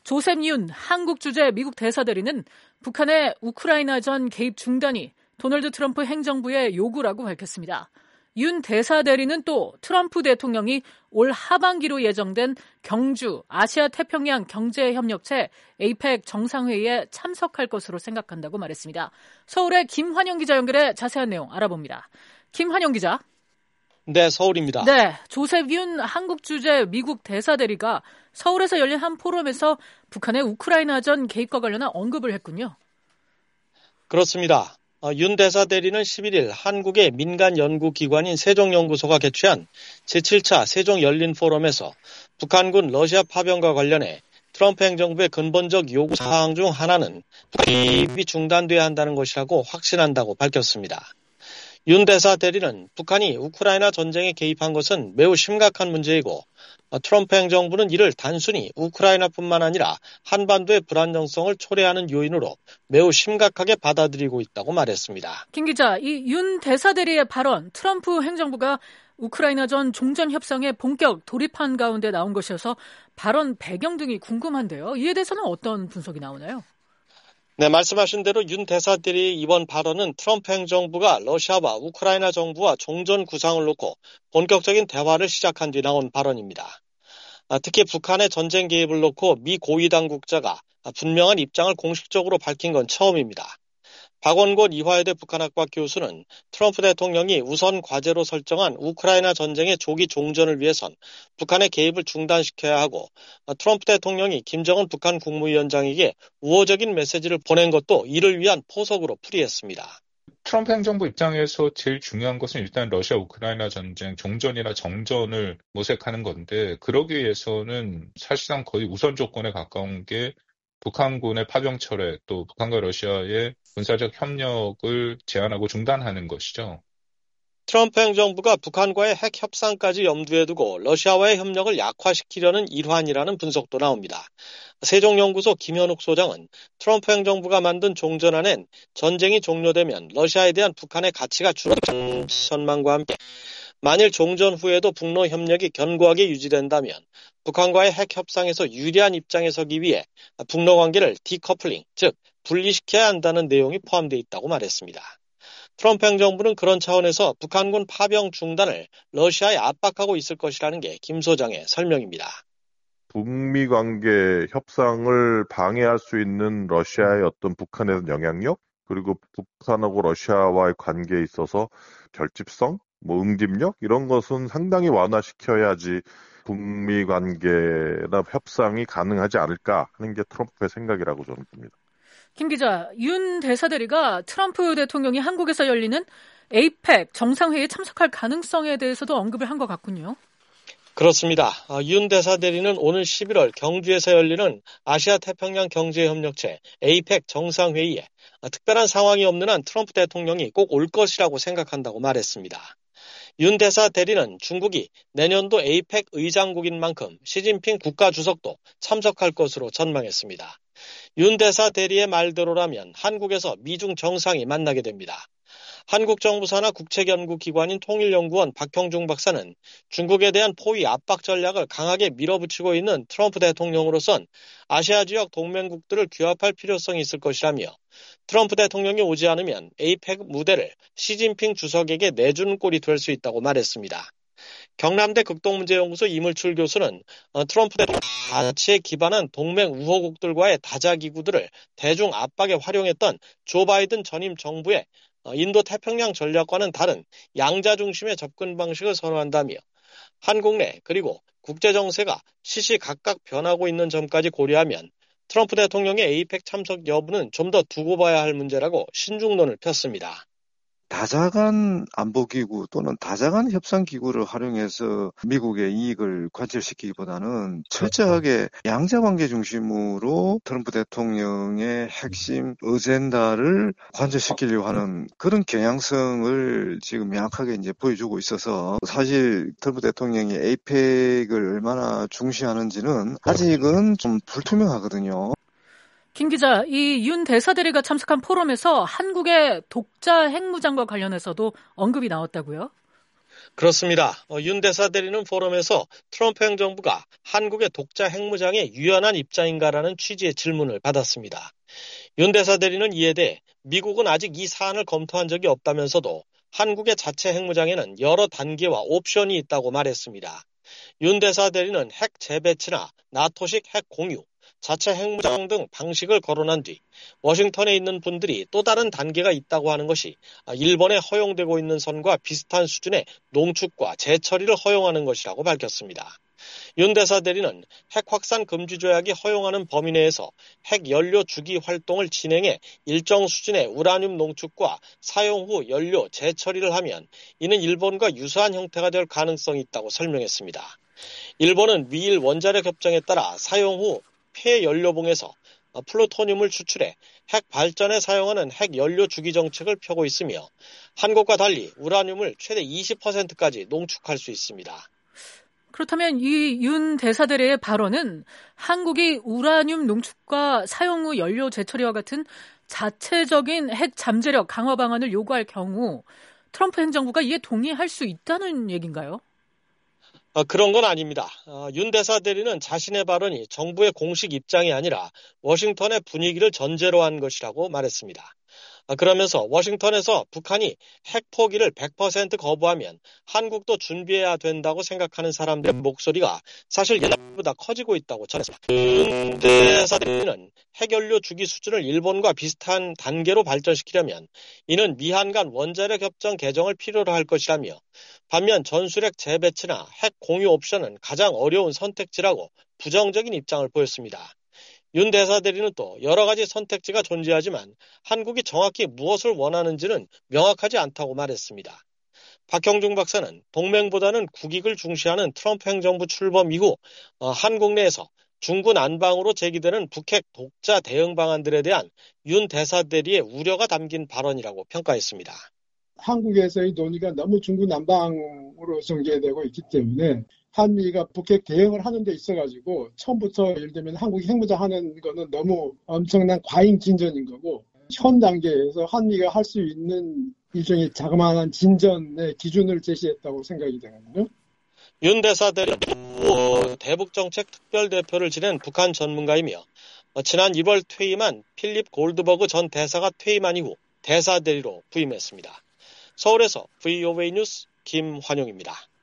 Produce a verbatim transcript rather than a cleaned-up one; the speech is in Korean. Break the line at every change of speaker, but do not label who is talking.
조셉 윤 한국 주재 미국 대사대리는 북한의 우크라이나전 개입 중단이 도널드 트럼프 행정부의 요구라고 밝혔습니다. 윤 대사대리는 또 트럼프 대통령이 올 하반기로 예정된 경주 아시아 태평양 경제협력체 에이펙 정상회의에 참석할 것으로 생각한다고 말했습니다. 서울의 김환영 기자 연결해 자세한 내용 알아봅니다. 김환영 기자.
네, 서울입니다.
네, 조셉 윤 한국 주재 미국 대사대리가 서울에서 열린 한 포럼에서 북한의 우크라이나전 개입과 관련한 언급을 했군요.
그렇습니다. 어, 윤 대사대리는 십일 일 한국의 민간 연구기관인 세종연구소가 개최한 제칠 차 세종 열린 포럼에서 북한군 러시아 파병과 관련해 트럼프 행정부의 근본적 요구 사항 중 하나는 북한 개입이 중단돼야 한다는 것이라고 확신한다고 밝혔습니다. 윤 대사대리는 북한이 우크라이나 전쟁에 개입한 것은 매우 심각한 문제이고 트럼프 행정부는 이를 단순히 우크라이나뿐만 아니라 한반도의 불안정성을 초래하는 요인으로 매우 심각하게 받아들이고 있다고 말했습니다.
김 기자, 이 윤 대사대리의 발언, 트럼프 행정부가 우크라이나전 종전 협상에 본격 돌입한 가운데 나온 것이어서 발언 배경 등이 궁금한데요. 이에 대해서는 어떤 분석이 나오나요?
네, 말씀하신 대로 윤 대사대리의 이번 발언은 트럼프 행정부가 러시아와 우크라이나 정부와 종전 구상을 놓고 본격적인 대화를 시작한 뒤 나온 발언입니다. 특히 북한의 전쟁 개입을 놓고 미 고위 당국자가 분명한 입장을 공식적으로 밝힌 건 처음입니다. 박원곤 이화여대 북한학과 교수는 트럼프 대통령이 우선 과제로 설정한 우크라이나 전쟁의 조기 종전을 위해선 북한의 개입을 중단시켜야 하고 트럼프 대통령이 김정은 북한 국무위원장에게 우호적인 메시지를 보낸 것도 이를 위한 포석으로 풀이했습니다.
트럼프 행정부 입장에서 제일 중요한 것은 일단 러시아 우크라이나 전쟁 종전이나 정전을 모색하는 건데 그러기 위해서는 사실상 거의 우선 조건에 가까운 게 북한군의 파병 철회 또 북한과 러시아의 군사적 협력을 제한하고 중단하는 것이죠.
트럼프 행정부가 북한과의 핵 협상까지 염두에 두고 러시아와의 협력을 약화시키려는 일환이라는 분석도 나옵니다. 세종연구소 김현욱 소장은 트럼프 행정부가 만든 종전안엔 전쟁이 종료되면 러시아에 대한 북한의 가치가 줄어드는 전망과 함께 만일 종전 후에도 북러 협력이 견고하게 유지된다면 북한과의 핵 협상에서 유리한 입장에 서기 위해 북러 관계를 디커플링, 즉 분리시켜야 한다는 내용이 포함되어 있다고 말했습니다. 트럼프 행정부는 그런 차원에서 북한군 파병 중단을 러시아에 압박하고 있을 것이라는 게 김 소장의 설명입니다.
북미 관계 협상을 방해할 수 있는 러시아의 어떤 북한의 영향력, 그리고 북한하고 러시아와의 관계에 있어서 결집성, 뭐 응집력 이런 것은 상당히 완화시켜야지 북미 관계나 협상이 가능하지 않을까 하는 게 트럼프의 생각이라고 저는 봅니다.
김 기자, 윤 대사대리가 트럼프 대통령이 한국에서 열리는 에이펙 정상회의에 참석할 가능성에 대해서도 언급을 한 것 같군요.
그렇습니다. 윤 대사대리는 오늘 십일월 경주에서 열리는 아시아 태평양 경제협력체 에이펙 정상회의에 특별한 상황이 없는 한 트럼프 대통령이 꼭 올 것이라고 생각한다고 말했습니다. 윤 대사대리는 중국이 내년도 에이펙 의장국인 만큼 시진핑 국가주석도 참석할 것으로 전망했습니다. 윤 대사대리의 말대로라면 한국에서 미중 정상이 만나게 됩니다. 한국 정부 산하 국책연구기관인 통일연구원 박형중 박사는 중국에 대한 포위 압박 전략을 강하게 밀어붙이고 있는 트럼프 대통령으로선 아시아 지역 동맹국들을 규합할 필요성이 있을 것이라며 트럼프 대통령이 오지 않으면 에이펙 무대를 시진핑 주석에게 내주는 꼴이 될 수 있다고 말했습니다. 경남대 극동문제연구소 이물출 교수는 트럼프 대통령 가치에 기반한 동맹 우호국들과의 다자기구들을 대중 압박에 활용했던 조 바이든 전임 정부의 인도 태평양 전략과는 다른 양자 중심의 접근 방식을 선호한다며 한국 내 그리고 국제 정세가 시시각각 변하고 있는 점까지 고려하면 트럼프 대통령의 에이펙 참석 여부는 좀 더 두고 봐야 할 문제라고 신중론을 폈습니다.
다자간 안보기구 또는 다자간 협상기구를 활용해서 미국의 이익을 관철시키기보다는 철저하게 양자관계 중심으로 트럼프 대통령의 핵심 어젠다를 관철시키려고 하는 그런 경향성을 지금 명확하게 이제 보여주고 있어서 사실 트럼프 대통령이 에이펙을 얼마나 중시하는지는 아직은 좀 불투명하거든요.
김 기자, 이 윤 대사대리가 참석한 포럼에서 한국의 독자 핵무장과 관련해서도 언급이 나왔다고요?
그렇습니다. 어, 윤 대사 대리는 포럼에서 트럼프 행정부가 한국의 독자 핵무장에 유연한 입장인가라는 취지의 질문을 받았습니다. 윤 대사 대리는 이에 대해 미국은 아직 이 사안을 검토한 적이 없다면서도 한국의 자체 핵무장에는 여러 단계와 옵션이 있다고 말했습니다. 윤 대사 대리는 핵 재배치나 나토식 핵 공유, 자체 핵무장 등 방식을 거론한 뒤 워싱턴에 있는 분들이 또 다른 단계가 있다고 하는 것이 일본에 허용되고 있는 선과 비슷한 수준의 농축과 재처리를 허용하는 것이라고 밝혔습니다. 윤 대사 대리는 핵 확산 금지 조약이 허용하는 범위 내에서 핵 연료 주기 활동을 진행해 일정 수준의 우라늄 농축과 사용 후 연료 재처리를 하면 이는 일본과 유사한 형태가 될 가능성이 있다고 설명했습니다. 일본은 미일 원자력 협정에 따라 사용 후 폐연료봉에서 플루토늄을 추출해 핵 발전에 사용하는 핵 연료 주기 정책을 펴고 있으며 한국과 달리 우라늄을 최대 이십 퍼센트까지 농축할 수 있습니다.
그렇다면 이 윤 대사대리의 발언은 한국이 우라늄 농축과 사용 후 연료 재처리와 같은 자체적인 핵 잠재력 강화 방안을 요구할 경우 트럼프 행정부가 이에 동의할 수 있다는 얘기인가요?
어, 그런 건 아닙니다. 어, 윤 대사 대리는 자신의 발언이 정부의 공식 입장이 아니라 워싱턴의 분위기를 전제로 한 것이라고 말했습니다. 어, 그러면서 워싱턴에서 북한이 핵 포기를 백 퍼센트 거부하면 한국도 준비해야 된다고 생각하는 사람들의 목소리가 사실 옛날보다 커지고 있다고 전했습니다. 윤 대사 대리는 핵연료 주기 수준을 일본과 비슷한 단계로 발전시키려면 이는 미한 간 원자력 협정 개정을 필요로 할 것이라며 반면 전술핵 재배치나 핵 공유 옵션은 가장 어려운 선택지라고 부정적인 입장을 보였습니다. 윤 대사 대리는 또 여러 가지 선택지가 존재하지만 한국이 정확히 무엇을 원하는지는 명확하지 않다고 말했습니다. 박형중 박사는 동맹보다는 국익을 중시하는 트럼프 행정부 출범 이후 어, 한국 내에서 중구 난방으로 제기되는 북핵 독자 대응 방안들에 대한 윤 대사 대리의 우려가 담긴 발언이라고 평가했습니다.
한국에서의 논의가 너무 중구난방으로 전개되고 있기 때문에 한미가 북핵 대응을 하는 데 있어가지고 처음부터 예를 들면 한국이 핵무장 하는 거는 너무 엄청난 과잉 진전인 거고 현 단계에서 한미가 할 수 있는 일종의 자그마한 진전의 기준을 제시했다고 생각이 되거든요.
윤 대사 대리는 대북정책 특별대표를 지낸 북한 전문가이며 지난 일월 퇴임한 필립 골드버그 전 대사가 퇴임한 이후 대사 대리로 부임했습니다. 서울에서 브이오에이 뉴스 김환용입니다.